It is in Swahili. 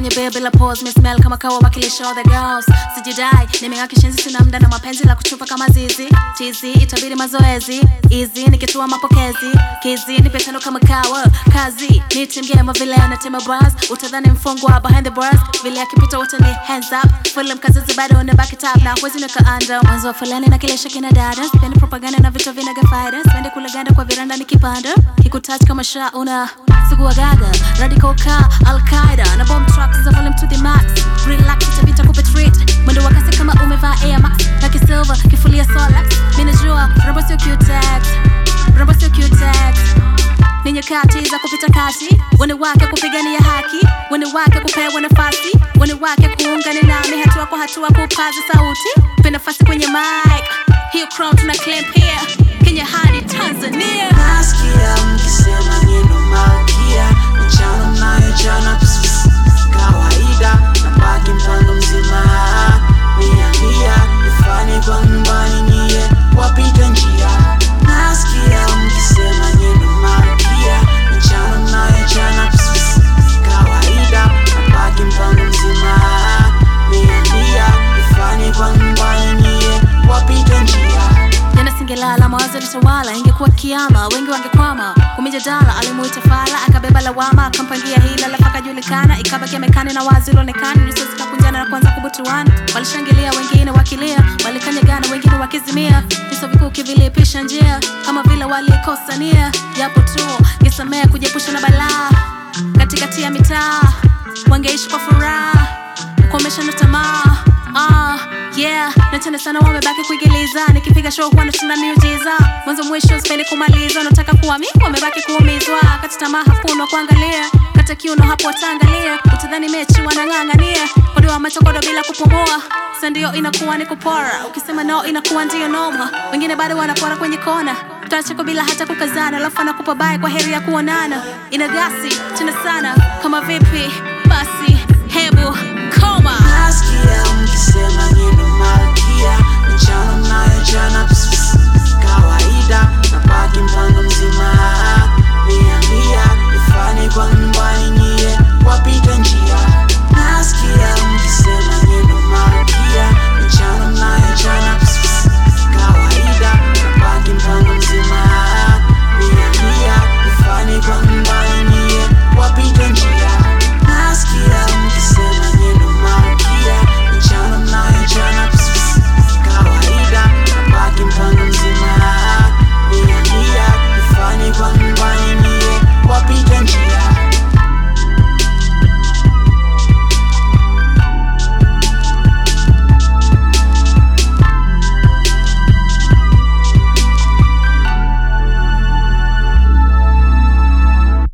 kwenye bed bila pause, me smell kama kawa wakilisha all the girls. Sijidai, nimeng'aka shenzi sina muda na mapenzi la kuchupa kama zizi. Tizi, itabidi mazoezi, easy nikitua mapokezi. Kizi, nipe tano kama kawa, kazi niti mgema vile anatema bras. Utadhani mfungwa behind the bars, vile akipita wote ni hands up. Full mkazazi bado on the back it up, na huwezi nika under. Mwanzo wa fulani na kilesha kina dada, sipendi propaganda na vitu vinaga faida. Sipendi kuleganda kwa viranda nikipanda, kikutouch kama shauna siku wa gaga, radical ka Al-Qaeda. Na bomb tracks za volume to the max. Relax, itabita kupe treat. Mwendo wa kasi kama umevaa Air Max. Kaki silver, kifulia Solex. Minajua, rumbo sio Q-Tex. Rumbo sio Q-Tex. Ni nyakati za kupita kati. Wene wake kupigania haki. Wene wake kupewa nafasi. Wene wake kuungana nami hatua kwa hatua kupaza sauti. Pe nafasi kwenye mic. Hiyo crown tuna claim here. Kenya hadi Tanzania. Nasikia mkisema neno malkia, mchana mnayo jana kawaida, nabaki mpango mzima. Mia nifanye kwa nyumbani nyie wapita njia. Nasikia mkisema neno malkia, mchana mnayo jana kawaida, nabaki mpango mzima. Mia nifanye kwa nyumbani nyie wapita njia. Jana singelala mawazo litawala, ingekuwa kiama wengi wangekwama. Kumijadala alimuita fala, akabeba lawama, akampangia hila lafaka julikana. Ikabaki amekani na wazi ilionekana, nyuso zikakunjana na kuanza kubutuana. Walishangilia wengine wakilia, walikanyagana wengine wakizimia. Viso vikuu kivilipisha njia, kama vile walikosa nia. Japo tu ngesamea kujiepusha na balaa, katikati ya mitaa wangeishi kwa furaha, kukomesha na tamaa. Yeah, natenda sana wamebaki kuigiliza. Nikipiga show huwa natuna miujiza. Mwanzo mwisho sipendi kumaliza. Nataka kuwa mimi wamebaki kuumizwa. Kati tamaa hakuna kuangalia, kata kiuno hapo wataangalia. Utadhani mechi wanang'ang'ania, kodi wa macho kodo bila kupumua. Sasa ndio inakuwa ni kupora, ukisema no inakuwa ndio noma. Wengine bado wanapora kwenye kona, tutacheka bila hata kukazana. Alafu anakupa bye kwa heri ya kuonana. Inagasi tena sana kama vipi